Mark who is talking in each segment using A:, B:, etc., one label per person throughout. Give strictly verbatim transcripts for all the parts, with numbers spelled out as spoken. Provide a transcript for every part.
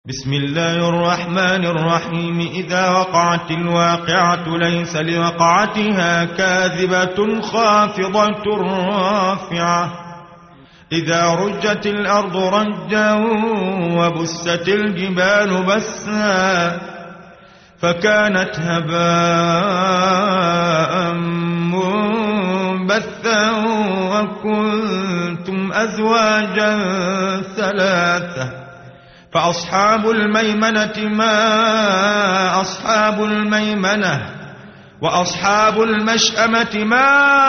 A: بسم الله الرحمن الرحيم. إذا وقعت الواقعة ليس لوقعتها كاذبة خافضة رافعة إذا رجت الأرض رجا وبست الجبال بسا فكانت هباء منبثا وكنتم أزواجا ثلاثة فأصحاب الميمنة ما أصحاب الميمنة وأصحاب المشأمة ما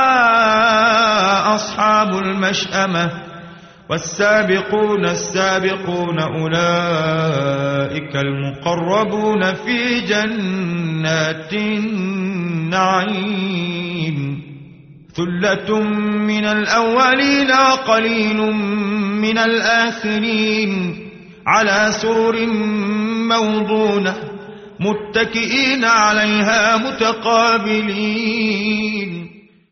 A: أصحاب المشأمة والسابقون السابقون أولئك المقربون في جنات النعيم ثلة من الأولين وقليل من الآخرين على سرر موضونة متكئين عليها متقابلين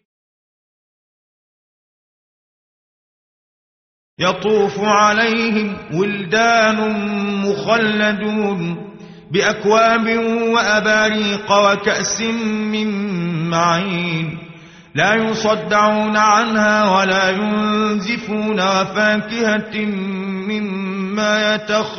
A: يطوف عليهم ولدان مخلدون بأكواب وأباريق وكأس من معين لا يصدعون عنها ولا ينزفون وفاكهة مما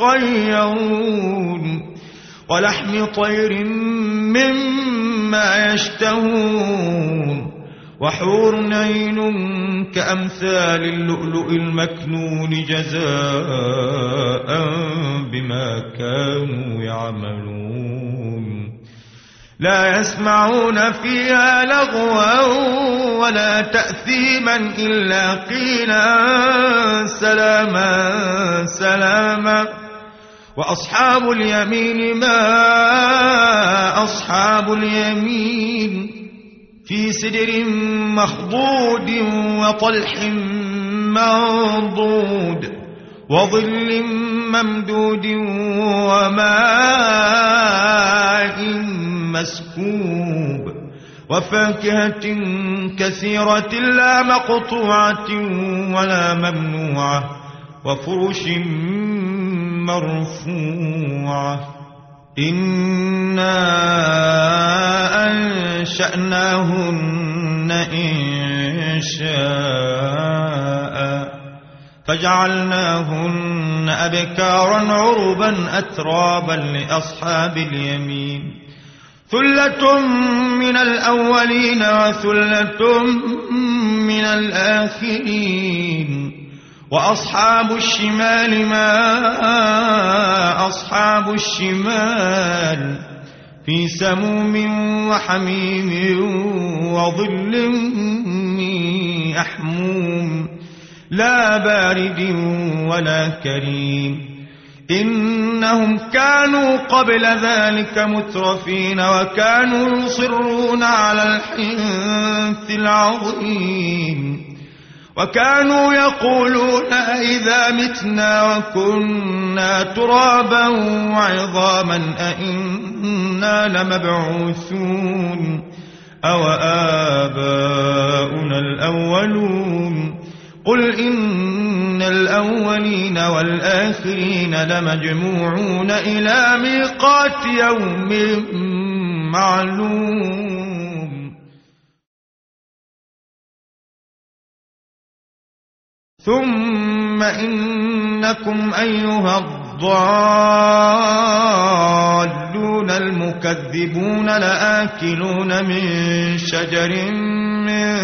A: يتخيرون ولحم طير مما يشتهون وحور عين كأمثال اللؤلؤ المكنون جزاء بما كانوا يعملون لا يسمعون فيها لغوا ولا تأثيما إلا قيلا سلاما سلاما وأصحاب اليمين ما أصحاب اليمين في سدر مخضود وطلح منضود وظل ممدود وماء مسكوب وفاكهة كثيرة لا مقطوعة ولا ممنوعة وفرش مرفوعة إنا أنشأناهن إنشاء فجعلناهن أبكارا عربا أترابا لأصحاب اليمين ثلة من الأولين وثلة من الآخرين وأصحاب الشمال ما أصحاب الشمال في سموم وحميم وظل يحموم لا بارد ولا كريم إنهم كانوا قبل ذلك مترفين وكانوا يصرون على الحنث العظيم وكانوا يقولون إذا متنا وكنا ترابا وعظاما أئنا لمبعوثون أو آباؤنا الأولون قل إن الأولين والآخرين لمجموعون إلى ميقات يوم معلوم ثم إنكم أيها الضالون المكذبون لآكلون من شجر من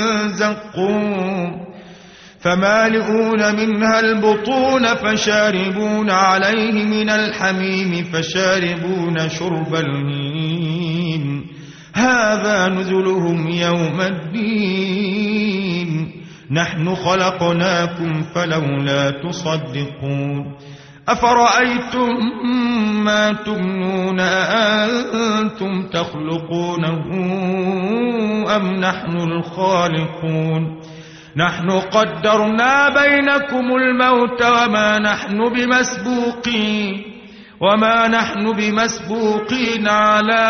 A: زقوم فمالئون منها البطون فشاربون عليه من الحميم فشاربون شرب الهيم هذا نزلهم يوم الدين نحن خلقناكم فلولا تصدقون أفرأيتم ما تمنون أأنتم تخلقونه أم نحن الخالقون نحن قدرنا بينكم الموت وما نحن بمسبوقين وما نحن بمسبوقين على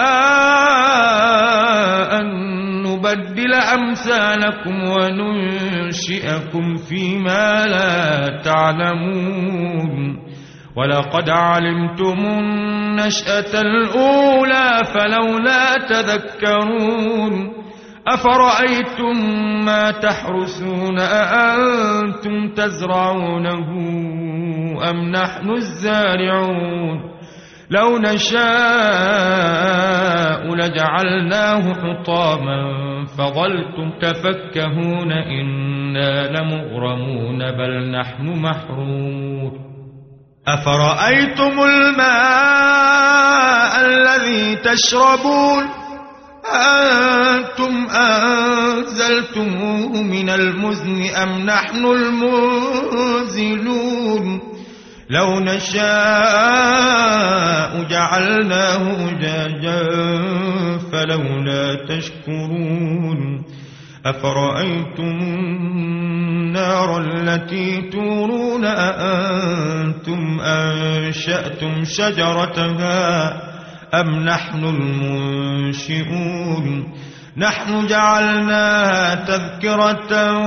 A: أن نبدل أمثالكم وننشئكم فيما لا تعلمون ولقد علمتم النشأة الأولى فلولا تذكرون أفرأيتم ما تحرثون أأنتم تزرعونه أم نحن الزارعون لو نشاء لجعلناه حطاما فظلتم تفكهون إنا لمغرمون بل نحن محرومون أفرأيتم الماء الذي تشربون أأنتم أنزلتموه من المزن أم نحن المنزلون لو نشاء جعلناه أجاجا فلولا تشكرون أفرأيتم النار التي تورون أأنتم أنشأتم شجرتها أم نحن المنشئون نحن جعلناها تذكرة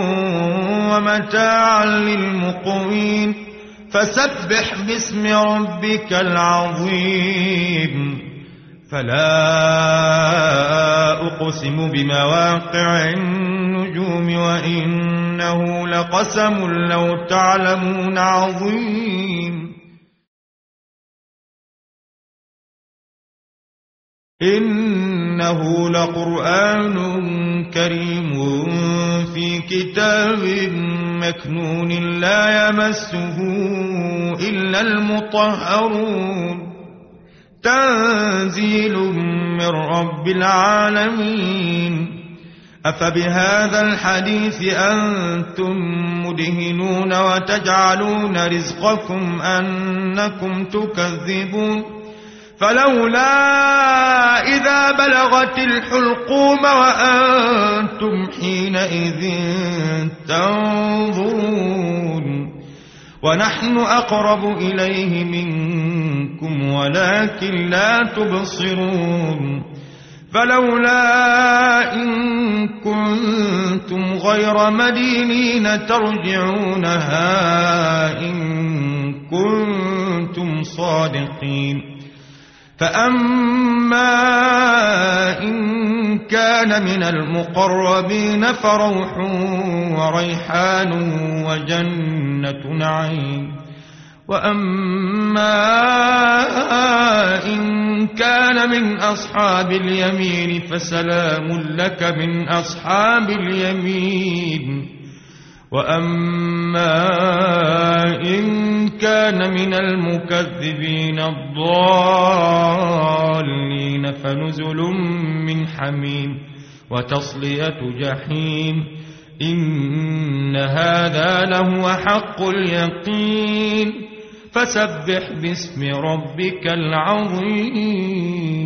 A: ومتاعا للمقوين فسبح باسم ربك العظيم فلا أقسم بمواقع النجوم وإنه لقسم لو تعلمون عظيم إنه لقرآن كريم في كتاب مكنون لا يمسه إلا المطهرون تنزيل من رب العالمين أفبهذا الحديث أنتم مدهنون وتجعلون رزقكم أنكم تكذبون فلولا إذا بلغت الحلقوم وأنتم حينئذ تنظرون ونحن أقرب إليه منكم ولكن لا تبصرون فلولا إن كنتم غير مدينين ترجعونها إن كنتم صادقين فأما إن كان من المقربين فروح وريحان وجنة نعيم وأما إن كان من أصحاب اليمين فسلام لك من أصحاب اليمين وأما إن كان من المكذبين الضالين فنزل من حميم وتصلية جحيم إن هذا لهو حق اليقين فسبح باسم ربك العظيم